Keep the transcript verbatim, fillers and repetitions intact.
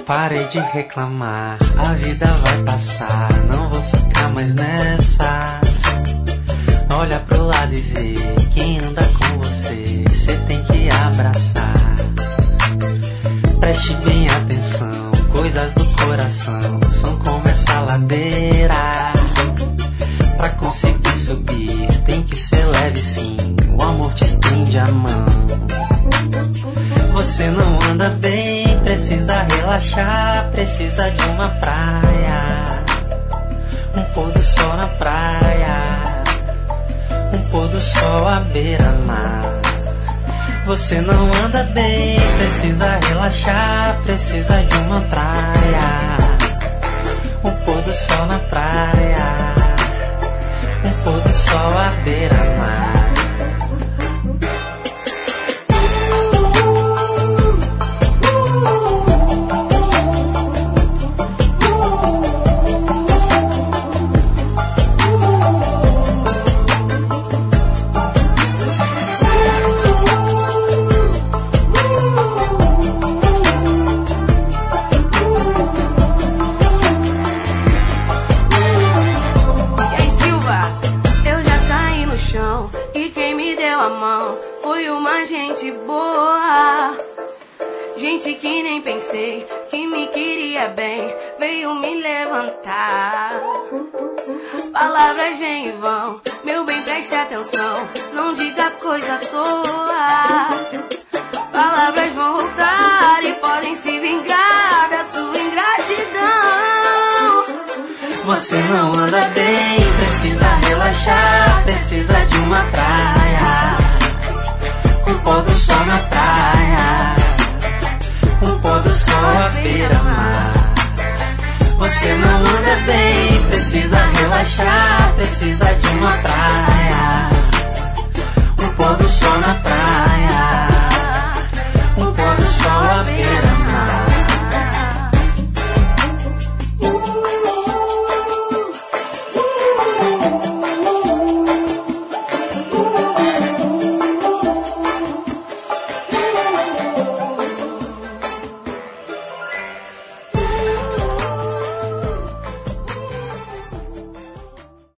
Parei de reclamar, a vida vai passar, não vou ficar mais nessa. Olha pro lado e vê quem anda com você, cê tem que abraçar. Preste bem atenção, coisas do coração são como essa ladeira. Pra conseguir subir tem que ser leve sim, o amor te estende a mão. Você não anda bem, precisa relaxar, precisa de uma praia, um pôr do sol na praia, um pôr do sol à beira-mar. Você não anda bem, precisa relaxar, precisa de uma praia, um pôr do sol na praia, um pôr do sol à beira-mar. Gente que nem pensei, que me queria bem, veio me levantar. Palavras vêm e vão, meu bem, preste atenção, não diga coisa à toa. Palavras vão voltar e podem se vingar da sua ingratidão. Você não anda bem, precisa relaxar, precisa de uma praia, um pôr do sol na praia, um pôr do sol à beira-mar. Você não anda bem, precisa relaxar, precisa de uma praia, um pôr do sol na praia,